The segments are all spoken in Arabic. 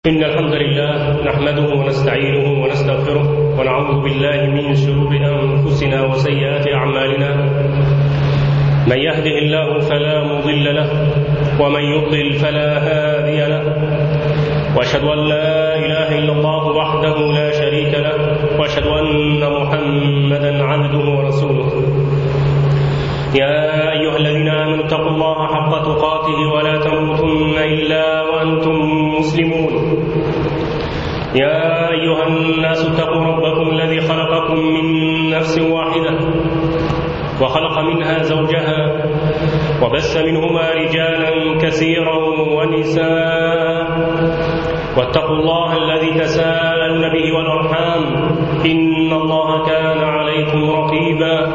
إن الحمد لله نحمده ونستعينه ونستغفره ونعوذ بالله من شرور أنفسنا وسيئات أعمالنا. من يهده الله فلا مضل له ومن يضلل فلا هادي له، وأشهد أن لا إله إلا الله وحده لا شريك له، وأشهد أن محمدا عبده ورسوله. يا أيها الذين آمنوا اتقوا الله حق تقاته ولا تموتن إلا وأنتم مسلمون. يا أيها الناس اتقوا ربكم الذي خلقكم من نفس واحدة وخلق منها زوجها وبث منهما رجالا كثيرا ونساء، واتقوا الله الذي تساءلون به والأرحام إن الله كان عليكم رقيبا.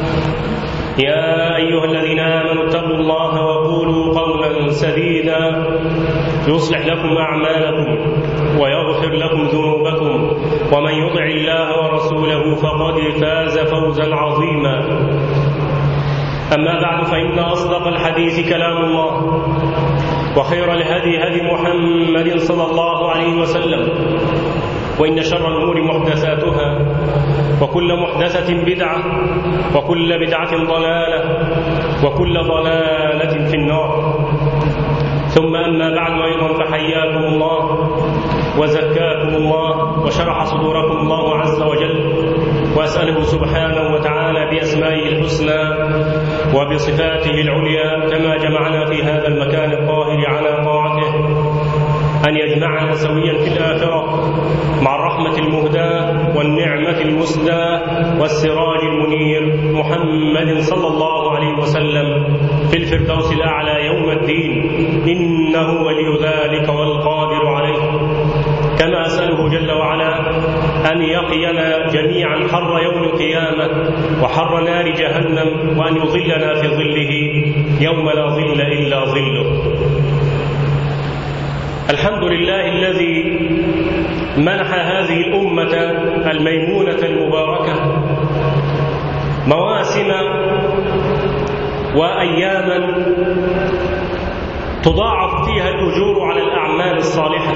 يا أيها الذين آمنوا اتقوا الله وقولوا قولا سديدا يصلح لكم أعمالكم ويغفر لكم ذنوبكم، ومن يطع الله ورسوله فقد فاز فوزا عظيما. أما بعد، فإن أصدق الحديث كلام الله، وخير الهدي هدي محمد صلى الله عليه وسلم، وإن شر الأمور محدثاتها، وكل محدثة بدعة، وكل بدعة ضلالة، وكل ضلالة في النار. ثم أما بعد أيضا، فحياكم الله وزكاكم الله وشرح صدوركم الله عز وجل، وأسأله سبحانه وتعالى بأسمائه الحسنى وبصفاته العليا كما جمعنا في هذا المكان الطاهر على طاعته أن يجمعنا سويا في الآخرة مع الرحمة المهداة والنعمة المسداة والسراج المنير محمد صلى الله عليه وسلم في الفردوس الأعلى يوم الدين، إنه ولي ذلك والقادر عليه. كما أسأله جل وعلا أن يقينا جميعا حر يوم القيامة وحر نار جهنم، وأن يظلنا في ظله يوم لا ظل إلا ظله. الحمد لله الذي منح هذه الأمة الميمونة المباركة مواسم وأياما تضاعف فيها الأجور على الأعمال الصالحة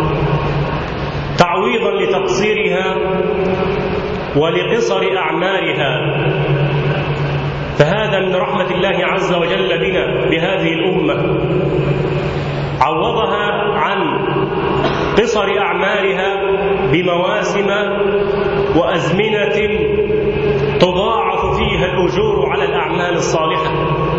تعويضا لتقصيرها ولقصر أعمارها. فهذا من رحمة الله عز وجل بنا بهذه الأمة، عوضها عن قصر أعمارها بمواسم وأزمنة تضاعف فيها الأجور على الأعمال الصالحة.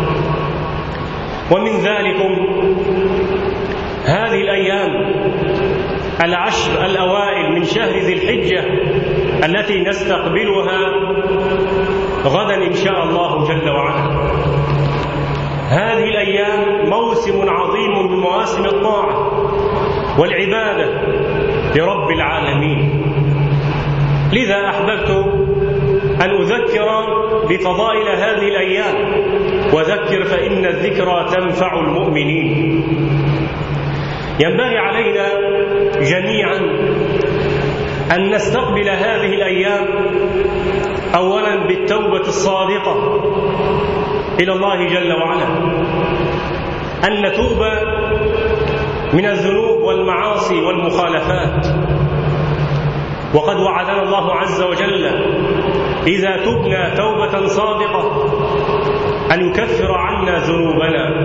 ومن ذلكم هذه الأيام العشر الأوائل من شهر ذي الحجة التي نستقبلها غدا إن شاء الله جل وعلا. هذه الأيام موسم عظيم من مواسم الطاعة والعبادة لرب العالمين، لذا أحببت أن أذكر بفضائل هذه الأيام، وذكر فإن الذكرى تنفع المؤمنين. ينبغي علينا جميعا أن نستقبل هذه الأيام أولا بالتوبة الصادقة إلى الله جل وعلا، أن نتوب من الذنوب والمعاصي والمخالفات. وقد وعدنا الله عز وجل إذا تبنا توبة صادقة أن يكفر عنا ذنوبنا،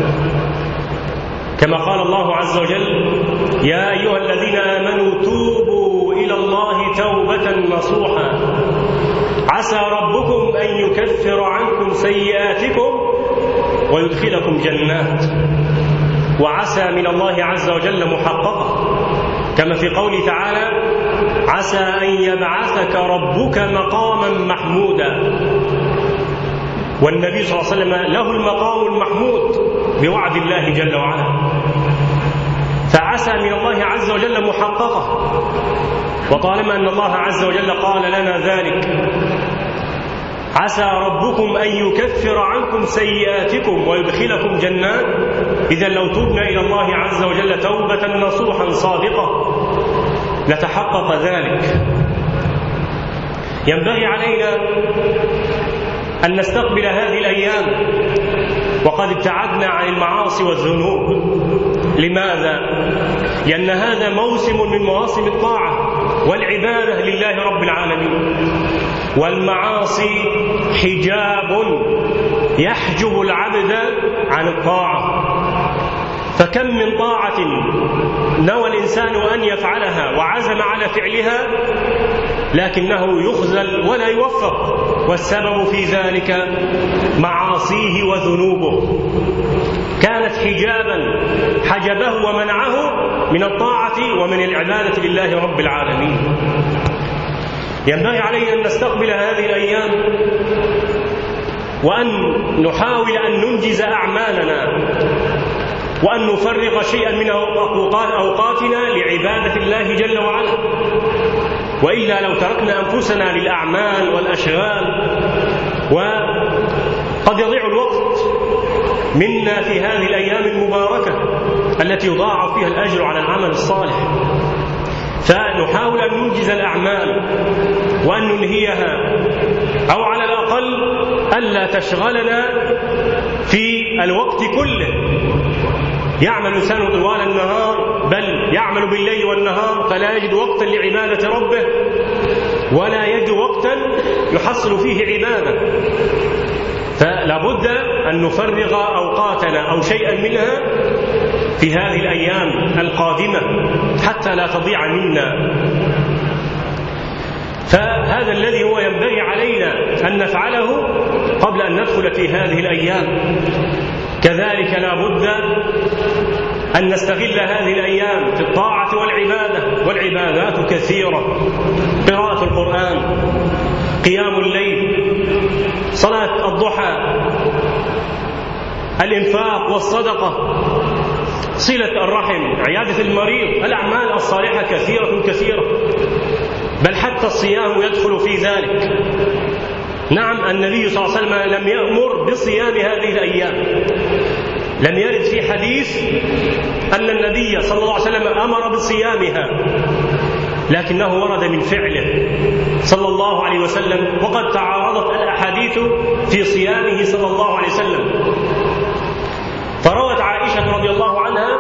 كما قال الله عز وجل: يا أيها الذين آمنوا توبوا إلى الله توبة نصوحا عسى ربكم أن يكفر عنكم سيئاتكم ويدخلكم جنات. وعسى من الله عز وجل محققة، كما في قوله تعالى: عسى أن يبعثك ربك مقاما محمودا. والنبي صلى الله عليه وسلم له المقام المحمود بوعد الله جل وعلا، فعسى من الله عز وجل محققة. وطالما أن الله عز وجل قال لنا ذلك، عسى ربكم أن يكفر عنكم سيئاتكم ويدخلكم جنات، إذا لو تبنا إلى الله عز وجل توبة نصوحا صادقة لتحقق ذلك. ينبغي علينا أن نستقبل هذه الأيام وقد ابتعدنا عن المعاصي والذنوب، لماذا؟ لأن هذا موسم من مواسم الطاعة والعبادة لله رب العالمين، والمعاصي حجاب يحجب العبد عن الطاعة. فكم من طاعة نوى الإنسان أن يفعلها وعزم على فعلها لكنه يخذل ولا يوفق، والسبب في ذلك معاصيه وذنوبه، كانت حجابا حجبه ومنعه من الطاعة ومن العبادة لله رب العالمين. ينبغي علينا أن نستقبل هذه الأيام وأن نحاول أن ننجز أعمالنا وأن نفرغ شيئا من أوقاتنا لعبادة الله جل وعلا، وإلا لو تركنا أنفسنا للأعمال والأشغال وقد يضيع الوقت منا في هذه الأيام المباركة التي يضاعف فيها الأجر على العمل الصالح. فنحاول أن ننجز الأعمال وأن ننهيها، أو على الأقل ألا تشغلنا في الوقت كله. يعمل الإنسان طوال النهار، بل يعمل بالليل والنهار، فلا يجد وقتا لعبادة ربه ولا يجد وقتا يحصل فيه عبادة. فلا بد أن نفرغ أوقاتنا أو شيئا منها في هذه الأيام القادمة حتى لا تضيع منا. فهذا الذي هو ينبغي علينا أن نفعله قبل أن ندخل في هذه الأيام. كذلك لا بد أن نستغل هذه الأيام في الطاعة والعبادة، والعبادات كثيرة: قراءة القرآن، قيام الليل، صلاة الضحى، الإنفاق والصدقة، صلة الرحم، عيادة المريض. الأعمال الصالحة كثيرة، بل حتى الصيام يدخل في ذلك. نعم، النبي صلى الله عليه وسلم لم يأمر بصيام هذه الأيام، لم يرد في حديث أن النبي صلى الله عليه وسلم أمر بصيامها، لكنه ورد من فعله صلى الله عليه وسلم، وقد تعارضت الأحاديث في صيامه صلى الله عليه وسلم. فروت عائشة رضي الله عنها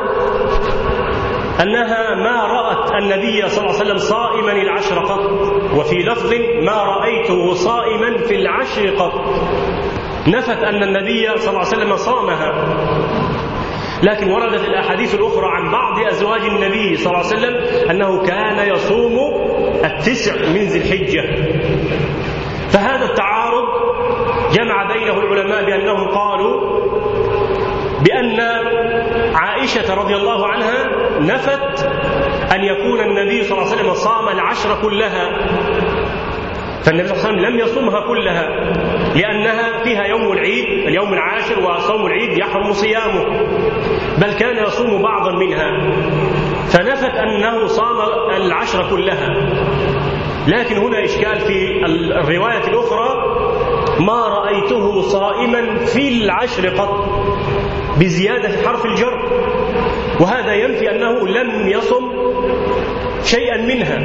أنها ما رأت النبي صلى الله عليه وسلم صائما العشر قط، وفي لفظ ما رأيته صائما في العشر قط، نفت أن النبي صلى الله عليه وسلم صامها. لكن وردت الأحاديث الأخرى عن بعض أزواج النبي صلى الله عليه وسلم أنه كان يصوم 9 من ذي الحجة. فهذا التعارض جمع بينه العلماء بأنهم قالوا بأن عائشة رضي الله عنها نفت أن يكون النبي صلى الله عليه وسلم صام العشر كلها، فالنبي صلى الله عليه وسلم لم يصومها كلها لأنها فيها يوم العيد، اليوم العاشر، وصوم العيد يحرم صيامه، بل كان يصوم بعضا منها، فنفت أنه صام العشر كلها. لكن هنا إشكال في الرواية الأخرى: ما رأيته صائما في العشر قط، بزيادة حرف الجر، وهذا ينفي أنه لم يصم شيئا منها.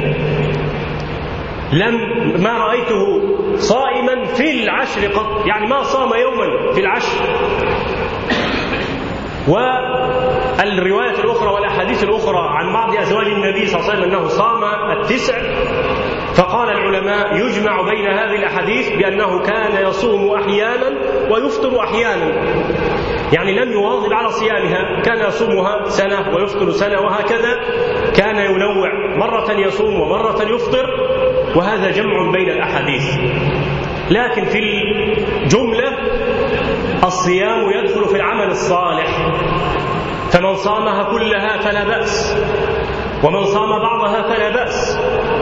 ما رأيته صائما في العشر قط، يعني ما صام يوما في العشر. والرواية الأخرى والأحاديث الأخرى عن بعض أزواج النبي صلى الله عليه وسلم أنه صام 9، فقال العلماء يجمع بين هذه الأحاديث بأنه كان يصوم أحيانا ويفطر أحيانا، يعني لم يواظب على صيامها، كان يصومها سنة ويفطر سنة، وهكذا كان ينوع، مرة يصوم ومرة يفطر، وهذا جمع بين الأحاديث. لكن في الجملة الصيام يدخل في العمل الصالح، فمن صامها كلها فلا بأس، ومن صام بعضها فلا بأس.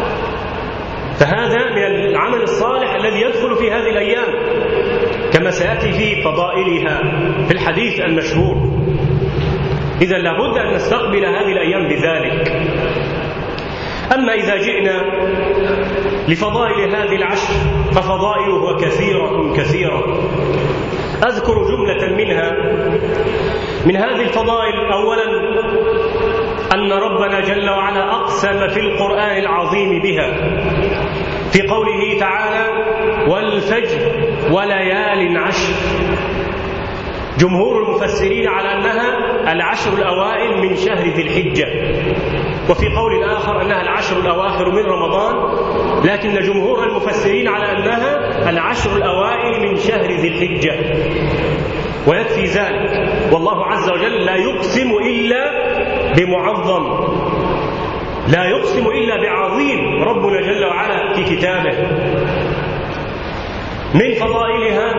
فهذا من العمل الصالح الذي يدخل في هذه الأيام كما سيأتي في فضائلها في الحديث المشهور. إذا لابد أن نستقبل هذه الأيام بذلك. أما إذا جئنا لفضائل هذه العشر ففضائلها كثيرة. أذكر جملة منها. من هذه الفضائل: أولا أن ربنا جل وعلا أقسم في القرآن العظيم بها في قوله تعالى: والفجر وليال عشر. جمهور المفسرين على أنها العشر الأوائل من شهر ذي الحجة، وفي قول آخر أنها العشر الأواخر من رمضان، لكن جمهور المفسرين على أنها العشر الأوائل من شهر ذي الحجة. ويكفي ذلك، والله عز وجل لا يقسم إلا بمعظم، لا يقسم إلا بعظيم ربنا جل وعلا في كتابه. من فضائلها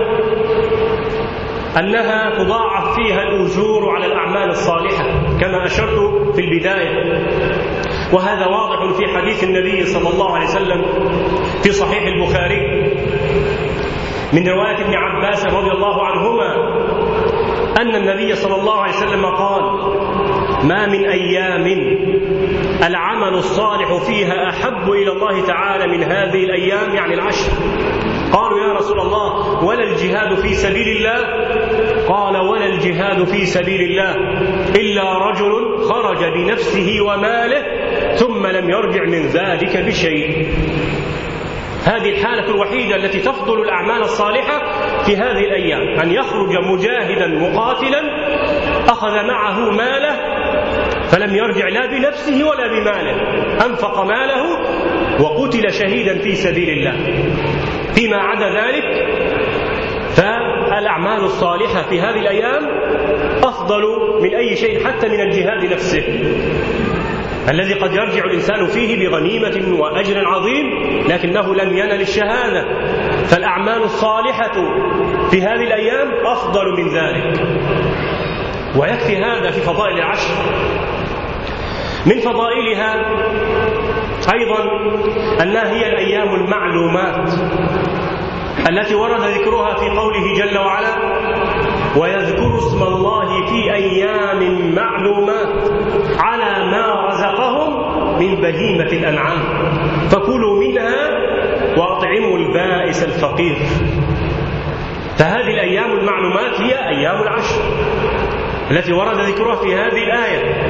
أنها تضاعف فيها الأجور على الأعمال الصالحة كما أشرت في البداية، وهذا واضح في حديث النبي صلى الله عليه وسلم في صحيح البخاري من رواية ابن عباس رضي الله عنهما أن النبي صلى الله عليه وسلم قال: ما من أيام العمل الصالح فيها أحب إلى الله تعالى من هذه الأيام، يعني العشر. قالوا: يا رسول الله ولا الجهاد في سبيل الله؟ قال: ولا الجهاد في سبيل الله إلا رجل خرج بنفسه وماله ثم لم يرجع من ذلك بشيء. هذه الحالة الوحيدة التي تفضل الأعمال الصالحة في هذه الأيام، أن يخرج مجاهدا مقاتلا أخذ معه ماله فلم يرجع لا بنفسه ولا بماله، أنفق ماله وقتل شهيدا في سبيل الله. فيما عدا ذلك فالأعمال الصالحة في هذه الأيام أفضل من أي شيء، حتى من الجهاد نفسه الذي قد يرجع الإنسان فيه بغنيمة وأجر عظيم لكنه لم ينل الشهادة. فالأعمال الصالحة في هذه الأيام أفضل من ذلك. ويكفي هذا في فضائل العشر. من فضائلها أيضا أنها هي الأيام المعلومات التي ورد ذكرها في قوله جل وعلا: ويذكر اسم الله في أيام معلومات على ما رزقهم من بهيمة الأنعام فكلوا منها وأطعموا البائس الفقير. فهذه الأيام المعلومات هي أيام العشر التي ورد ذكرها في هذه الآية،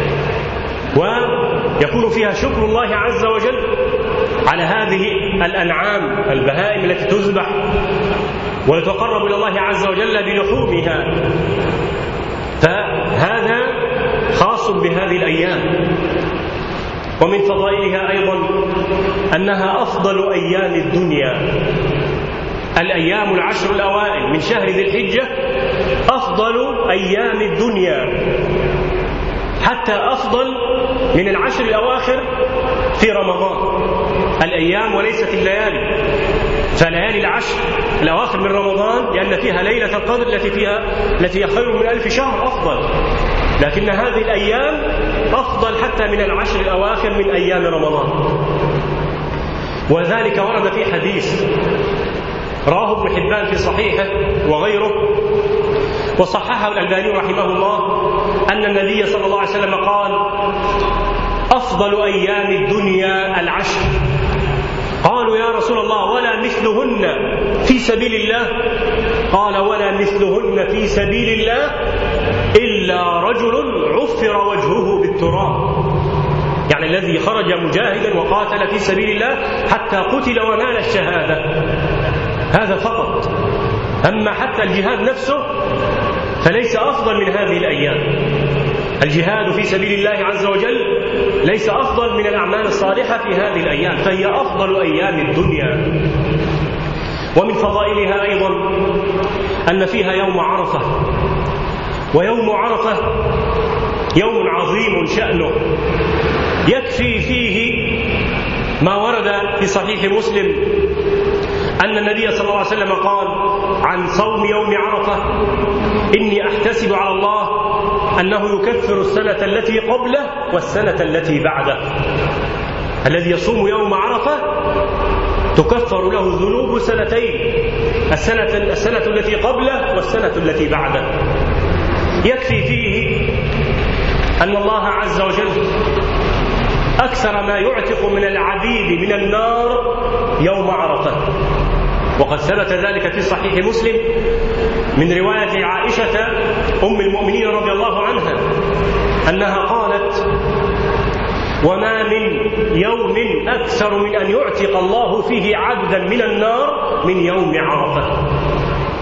ويكون فيها شكر الله عز وجل على هذه الأنعام البهائم التي تذبح ويتقرب إلى الله عز وجل بلحومها. فهذا خاص بهذه الأيام. ومن فضائلها أيضا أنها أفضل أيام الدنيا. الأيام العشر الأوائل من شهر ذي الحجة أفضل أيام الدنيا، حتى أفضل من العشر الأواخر في رمضان. الأيام وليست الليالي، فليالي العشر الأواخر من رمضان لأن فيها ليلة القدر التي هي خير من 1000 شهر أفضل، لكن هذه الأيام أفضل حتى من العشر الأواخر من أيام رمضان. وذلك ورد في حديث رواه ابن حبان في صحيحه وغيره وصححه الألباني رحمه الله أن النبي صلى الله عليه وسلم قال: أفضل أيام الدنيا العشر. قالوا: يا رسول الله ولا مثلهن في سبيل الله؟ قال: ولا مثلهن في سبيل الله إلا رجل عفر وجهه بالتراب، يعني الذي خرج مجاهدا وقاتل في سبيل الله حتى قتل ونال الشهادة، هذا فقط. أما حتى الجهاد نفسه فليس أفضل من هذه الأيام. الجهاد في سبيل الله عز وجل ليس أفضل من الأعمال الصالحة في هذه الأيام، فهي أفضل أيام الدنيا. ومن فضائلها أيضا أن فيها يوم عرفة، ويوم عرفة يوم عظيم شأنه، يكفي فيه ما ورد في صحيح مسلم أن النبي صلى الله عليه وسلم قال عن صوم يوم عرفة: إني أحتسب على الله أنه يكفر السنة التي قبله والسنة التي بعده. الذي يصوم يوم عرفة تكفر له ذنوب سنتين، السنة التي قبله والسنة التي بعده. يكفي فيه أن الله عز وجل أكثر ما يعتق من العبيد من النار يوم عرفة، وقد ثبت ذلك في صحيح مسلم من رواية عائشة أم المؤمنين رضي الله عنها أنها قالت: وما من يوم أكثر من أن يعتق الله فيه عبدا من النار من يوم عرفة.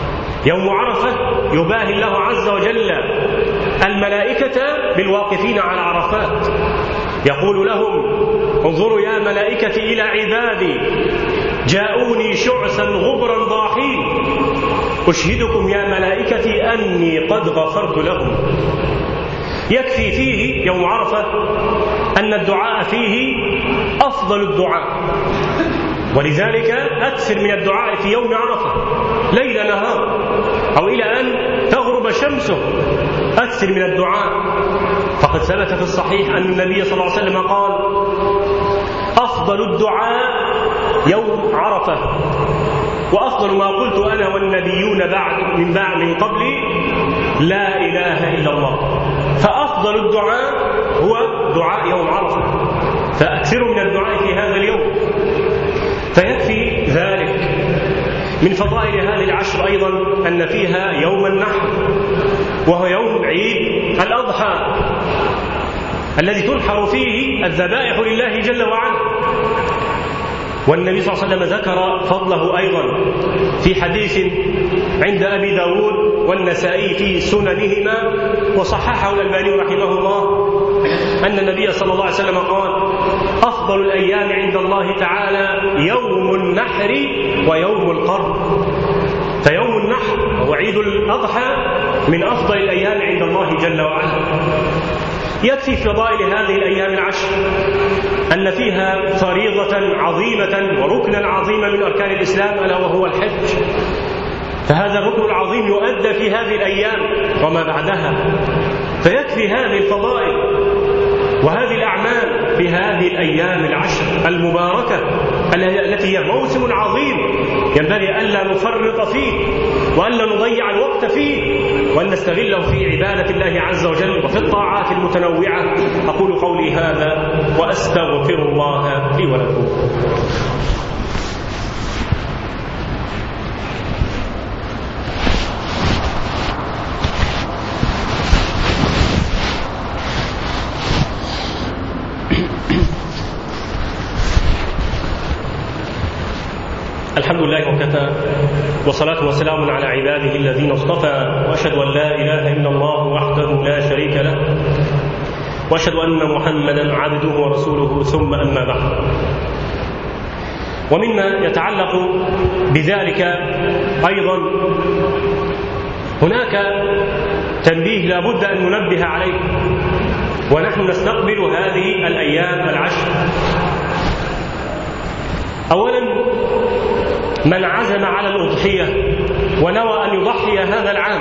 يوم عرفة يباهي الله عز وجل الملائكة بالواقفين على عرفات، يقول لهم: انظروا يا ملائكتي إلى عبادي جاءوني شعثا غبرا ضاحين، أشهدكم يا ملائكتي أني قد غفرت لهم. يكفي فيه يوم عرفة أن الدعاء فيه أفضل الدعاء، ولذلك أكثر من الدعاء في يوم عرفة ليل نهار أو إلى أن تغرب شمسه، أكثر من الدعاء. فقد ثبت في الصحيح أن النبي صلى الله عليه وسلم قال: أفضل الدعاء يوم عرفة، وأفضل ما قلت أنا والنبيون من قبلي لا إله إلا الله. فأفضل الدعاء هو دعاء يوم عرفة، فأكثروا من الدعاء في هذا اليوم. فيكفي ذلك. من فضائل هذه العشر أيضا أن فيها يوم النحر، وهو يوم عيد الأضحى الذي تنحر فيه الذبائح لله جل وعلا. والنبي صلى الله عليه وسلم ذكر فضله أيضا في حديث عند أبي داود والنسائي في سننهما، وصححه الألباني رحمه الله، أن النبي صلى الله عليه وسلم قال: أفضل الأيام عند الله تعالى يوم النحر ويوم القرن. فيوم النحر وعيد الأضحى من أفضل الأيام عند الله جل وعلا. يكفي في فضائل هذه الأيام العشر أن فيها فريضة عظيمة وركنا عظيما من أركان الإسلام، ألا وهو الحج. فهذا الركن العظيم يؤدى في هذه الأيام وما بعدها. فيكفي هذه الفضائل وهذه الأعمال في هذه الأيام العشر المباركة التي هي موسم عظيم ينبغي ألا نفرط فيه وألا نضيع الوقت فيه، وأن نستغله في عبادة الله عز وجل وفي الطاعات المتنوعة. أقول قولي هذا وأستغفر الله لي ولكم. الحمد لله وكفى، وصلاة وسلام على عباده الذين اصطفى، وأشهد أن لا إله إلا الله وحده لا شريك له، وأشهد أن محمدا عبده ورسوله، ثم أما بعد. ومما يتعلق بذلك أيضا هناك تنبيه لا بد أن ننبه عليه ونحن نستقبل هذه الأيام العشر. أولا، من عزم على الأضحية ونوى أن يضحي هذا العام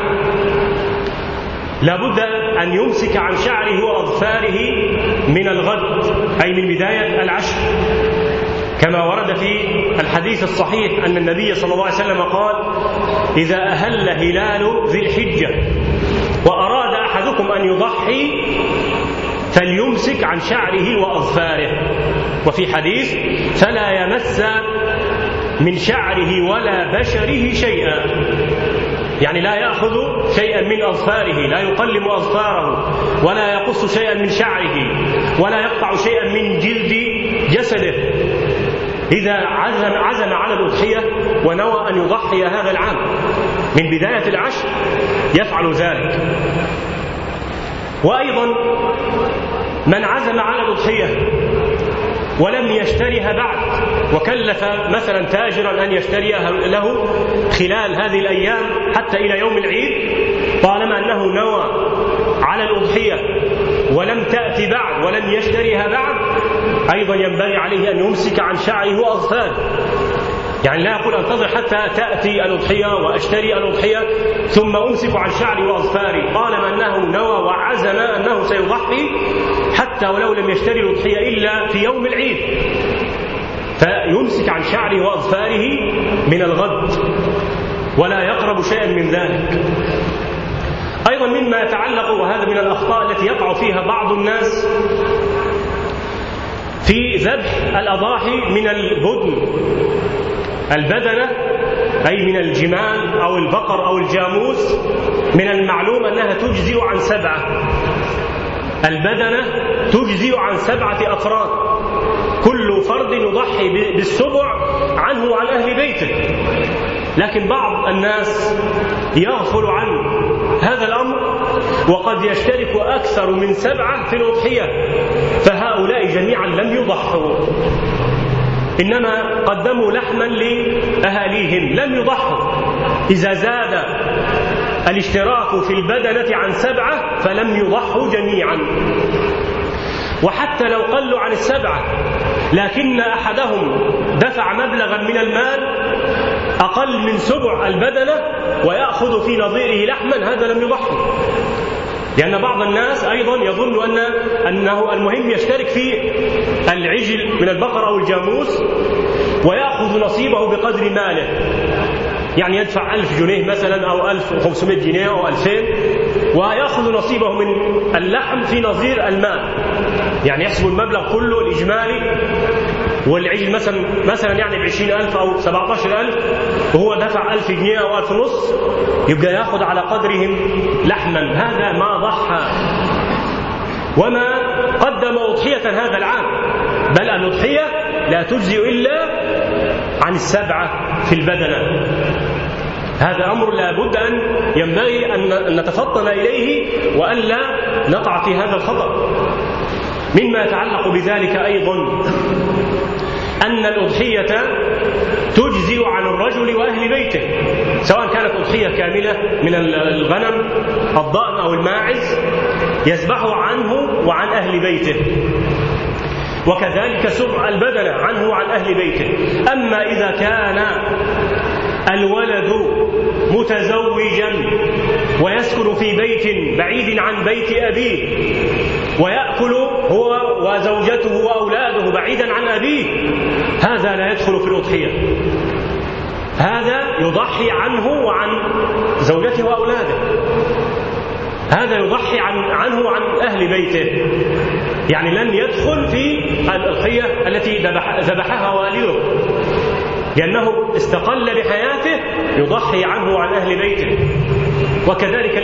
لابد أن يمسك عن شعره وأظفاره من الغد، أي من بداية العشر، كما ورد في الحديث الصحيح أن النبي صلى الله عليه وسلم قال: إذا أهل هلال ذي الحجة وأراد أحدكم أن يضحي فليمسك عن شعره وأظفاره. وفي حديث: فلا يمس من شعره ولا بشره شيئا، يعني لا يأخذ شيئا من أظفاره، لا يقلم أظفاره، ولا يقص شيئا من شعره، ولا يقطع شيئا من جلد جسده. إذا عزم على الأضحية ونوى أن يضحي هذا العام من بداية العشر يفعل ذلك. وأيضا من عزم على الأضحية ولم يشتريها بعد، وكلف مثلا تاجرا أن يشتريها له خلال هذه الأيام حتى إلى يوم العيد، طالما أنه نوى على الأضحية ولم تأتي بعد ولم يشتريها بعد، أيضا ينبغي عليه أن يمسك عن شعره وأظفاره. يعني لا يقول انتظر حتى تأتي الأضحية وأشتري الأضحية ثم أمسك عن شعري وأظفاري، طالما أنه نوى وعزم أنه سيضحي حتى ولو لم يشتري الأضحية إلا في يوم العيد، فيمسك عن شعره وأظفاره من الغد ولا يقرب شيئا من ذلك. أيضا مما يتعلق، وهذا من الأخطاء التي يقع فيها بعض الناس في ذبح الأضاحي من البدنة، أي من الجمال أو البقر أو الجاموس، من المعلوم أنها تجزئ عن 7. البدنة تجزئ عن 7 أفراد، كل فرد يضحي بالسبع عنه وعن أهل بيته. لكن بعض الناس يغفل عن هذا الأمر، وقد يشترك أكثر من 7 في الأضحية، فهؤلاء جميعا لم يضحوا، إنما قدموا لحما لأهاليهم، لم يضحوا. إذا زاد الاشتراك في البدنة عن 7 فلم يضحوا جميعا. وحتى لو قلوا عن 7 لكن أحدهم دفع مبلغا من المال أقل من 7 البدنة ويأخذ في نظيره لحما، هذا لم يضحي. لأن بعض الناس أيضا يظن أنه المهم يشترك في العجل من البقر أو الجاموس ويأخذ نصيبه بقدر ماله، يعني يدفع 1000 جنيه مثلا أو 1500 جنيه أو 2000 ويأخذ نصيبه من اللحم في نظير المال، يعني يحسب المبلغ كله الإجمالي، والعجل مثلا يعني ب20,000 أو 17,000 وهو دفع 1000 جنيه أو 1500، يبقى يأخذ على قدرهم لحما. هذا ما ضحى وما قدم أضحية هذا العام، بل الأضحية لا تجزئ إلا عن 7 في البدنة. هذا أمر لا بد أن ينبغي أن نتفطن إليه وألا نقع في هذا الخطأ. مما يتعلق بذلك أيضا أن الأضحية تجزئ عن الرجل وأهل بيته، سواء كانت أضحية كاملة من الغنم الضأن أو الماعز يذبح عنه وعن أهل بيته، وكذلك سبع البدنة عنه وعن أهل بيته. أما إذا كان الولد متزوجا ويسكن في بيت بعيد عن بيت أبيه ويأكل هو وزوجته وأولاده بعيدا عن أبيه، هذا لا يدخل في الأضحية، هذا يضحي عنه وعن زوجته وأولاده، هذا يضحي عنه وعن أهل بيته، يعني لن يدخل في الأضحية التي ذبحها والده، لأنه استقل بحياته يضحي عنه وعن أهل بيته. وكذلك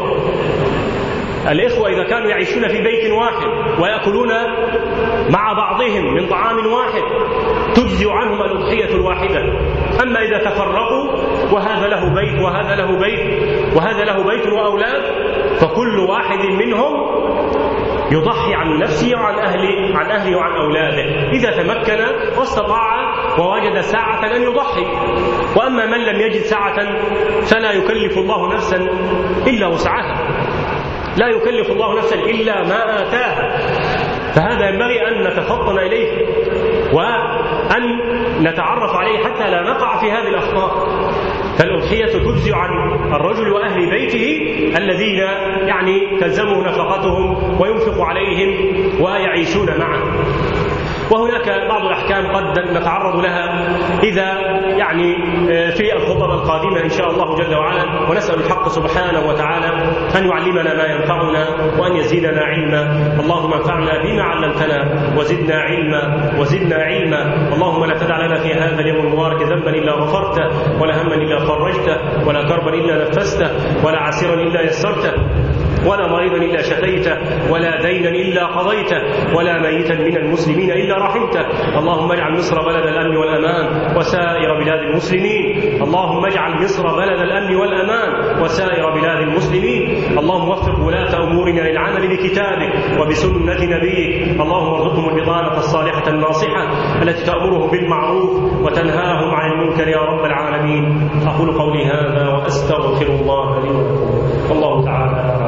الإخوة إذا كانوا يعيشون في بيت واحد ويأكلون مع بعضهم من طعام واحد تجزئ عنهم الأضحية الواحدة. أما إذا تفرقوا وهذا له بيت وهذا له بيت وهذا له بيت وأولاد، فكل واحد منهم يضحي عن نفسه وعن أهله وعن أولاده إذا تمكن واستطاع ووجد ساعة أن يضحي. وأما من لم يجد ساعة فلا يكلف الله نفسا إلا وسعها، لا يكلف الله نفسا إلا ما آتاها، فهذا ينبغي أن نتفطن إليه وأن نتعرف عليه حتى لا نقع في هذه الأخطاء. فالأضحية تجزئ عن الرجل وأهل بيته الذين يعني تلزمه نفقتهم وينفق عليهم ويعيشون معه. وهناك بعض الأحكام قد نتعرض لها إذا يعني في الخطب القادمة إن شاء الله جل وعلا، ونسأل الحق سبحانه وتعالى أن يعلمنا ما ينفعنا وأن يزيدنا علما. اللهم انفعنا بما علمتنا وزدنا علما. اللهم لا تدع لنا في هذا اليوم المبارك ذنبا إلا غفرته، ولا هما إلا فرجته، ولا كربا إلا نفسته، ولا عسيرا إلا يسرته، ولا مريضا إلا شفيته، ولا دينا إلا قضيته، ولا ميتا من المسلمين إلا رحمته. اللهم اجعل مصر بلد الأمن والأمان وسائر بلاد المسلمين. اللهم اجعل مصر بلد الأمن والأمان وسائر بلاد المسلمين. اللهم وفق ولاة أمورنا للعمل بكتابك وبسنة نبيك. اللهم ارزقهم البطانة الصالحة الناصحة التي تأمرهم بالمعروف وتنهاهم عن المنكر يا رب العالمين. أقول قولي هذا وأستغفر الله لي ولكم، والله تعالى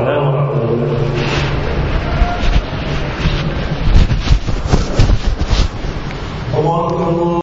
أعلم.